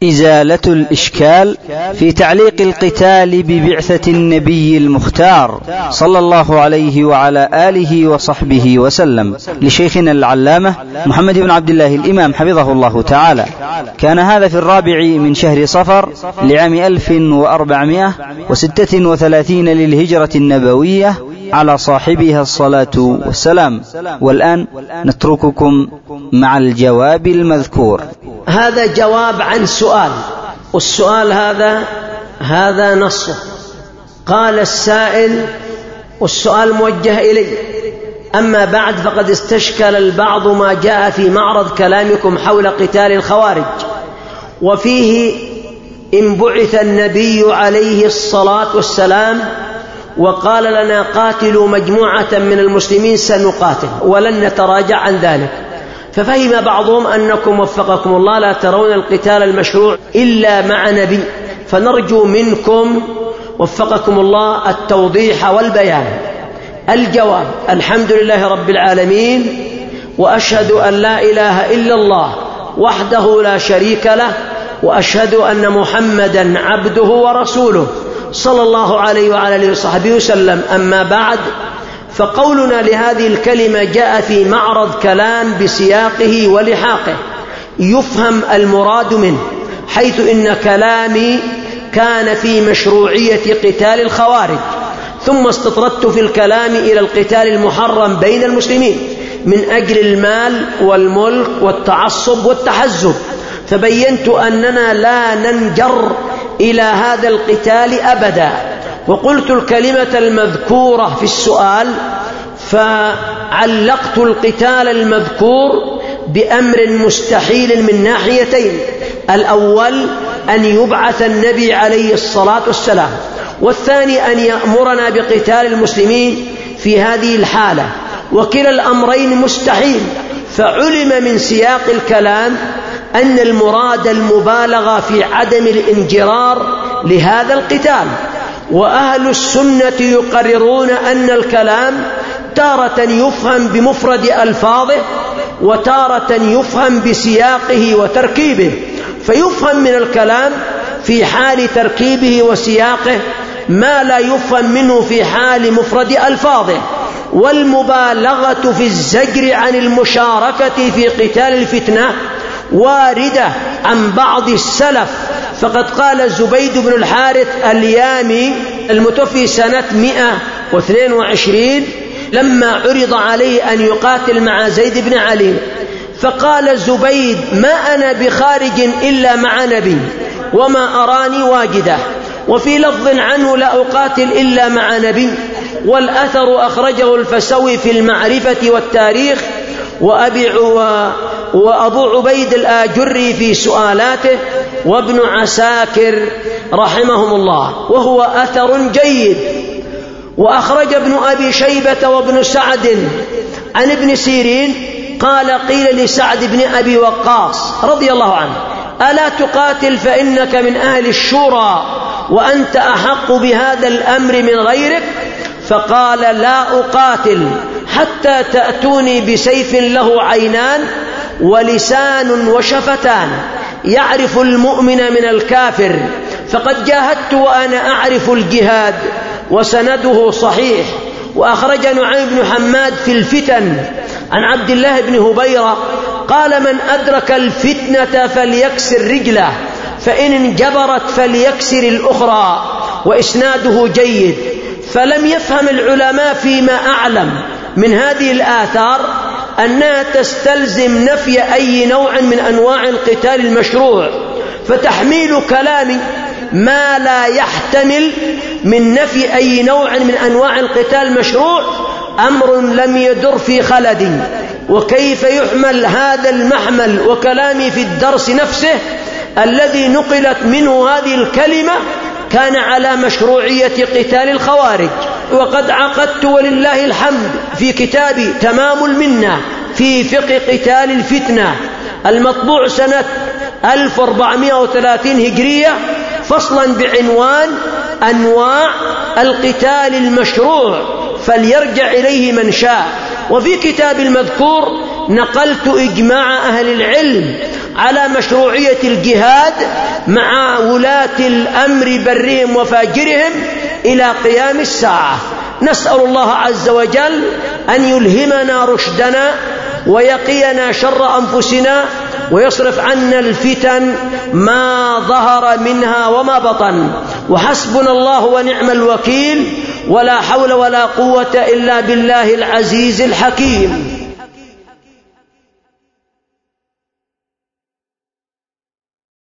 إزالة الإشكال في تعليق القتال ببعثة النبي المختار صلى الله عليه وعلى آله وصحبه وسلم لشيخنا العلامة محمد بن عبد الله الإمام حفظه الله تعالى. كان هذا في 4 من شهر صفر لعام 1436 للهجرة النبوية على صاحبها الصلاة والسلام. والآن نترككم مع الجواب المذكور. هذا جواب عن سؤال، والسؤال هذا نصه. قال السائل، والسؤال موجه إلي: أما بعد، فقد استشكل البعض ما جاء في معرض كلامكم حول قتال الخوارج، وفيه إن بعث النبي عليه الصلاة والسلام وقال لنا قاتلوا مجموعة من المسلمين سنقاتل ولن نتراجع عن ذلك، ففهم بعضهم أنكم وفقكم الله لا ترون القتال المشروع إلا مع نبي، فنرجو منكم وفقكم الله التوضيح والبيان. الجواب: الحمد لله رب العالمين، وأشهد أن لا إله إلا الله وحده لا شريك له، وأشهد أن محمدا عبده ورسوله صلى الله عليه وعلى آله وصحبه وسلم. أما بعد، فقولنا لهذه الكلمة جاء في معرض كلام بسياقه ولحاقه، يفهم المراد منه، حيث إن كلامي كان في مشروعية قتال الخوارج، ثم استطردت في الكلام إلى القتال المحرم بين المسلمين من أجل المال والملك والتعصب والتحزب، فبينت أننا لا ننجر إلى هذا القتال أبدا، وقلت الكلمة المذكورة في السؤال، فعلقت القتال المذكور بأمر مستحيل من ناحيتين: الأول أن يبعث النبي عليه الصلاة والسلام، والثاني أن يأمرنا بقتال المسلمين في هذه الحالة، وكلا الأمرين مستحيل. فعلم من سياق الكلام أن المراد المبالغة في عدم الانجرار لهذا القتال، وأهل السنة يقررون أن الكلام تارة يفهم بمفرد ألفاظه، وتارة يفهم بسياقه وتركيبه، فيفهم من الكلام في حال تركيبه وسياقه ما لا يفهم منه في حال مفرد ألفاظه. والمبالغة في الزجر عن المشاركة في قتال الفتنة واردة عن بعض السلف، فقد قال زبيد بن الحارث اليامي المتوفي سنة 122 لما عرض عليه أن يقاتل مع زيد بن علي، فقال زبيد: ما أنا بخارج إلا مع نبي وما أراني واجده. وفي لفظ عنه: لا أقاتل إلا مع نبي. والأثر أخرجه الفسوي في المعرفة والتاريخ، وأبو عبيد الآجري في سؤالاته، وابن عساكر رحمهم الله، وهو أثر جيد. وأخرج ابن أبي شيبة وابن سعد عن ابن سيرين قال: قيل لسعد بن أبي وقاص رضي الله عنه: ألا تقاتل فإنك من أهل الشورى وأنت أحق بهذا الأمر من غيرك؟ فقال: لا أقاتل حتى تأتوني بسيف له عينان ولسان وشفتان يعرف المؤمن من الكافر، فقد جاهدت وأنا أعرف الجهاد. وسنده صحيح. وأخرج نعيم بن حماد في الفتن عن عبد الله بن هبيرة قال: من أدرك الفتنة فليكسر رجله، فإن انجبرت فليكسر الأخرى. وإسناده جيد. فلم يفهم العلماء فيما أعلم من هذه الآثار أنها تستلزم نفي أي نوع من أنواع القتال المشروع، فتحميل كلامي ما لا يحتمل من نفي أي نوع من أنواع القتال المشروع أمر لم يدر في خلدي. وكيف يحمل هذا المحمل وكلامي في الدرس نفسه الذي نقلت منه هذه الكلمة كان على مشروعية قتال الخوارج. وقد عقدت ولله الحمد في كتابي تمام المنة في فقه قتال الفتنة المطبوع سنة 1430 هجرية فصلا بعنوان أنواع القتال المشروع، فليرجع إليه من شاء. وفي كتاب المذكور نقلت إجماع أهل العلم على مشروعية الجهاد مع ولاة الأمر برهم وفاجرهم إلى قيام الساعة. نسأل الله عز وجل أن يلهمنا رشدنا ويقينا شر أنفسنا ويصرف عنا الفتن ما ظهر منها وما بطن. وحسبنا الله ونعم الوكيل، ولا حول ولا قوة إلا بالله العزيز الحكيم.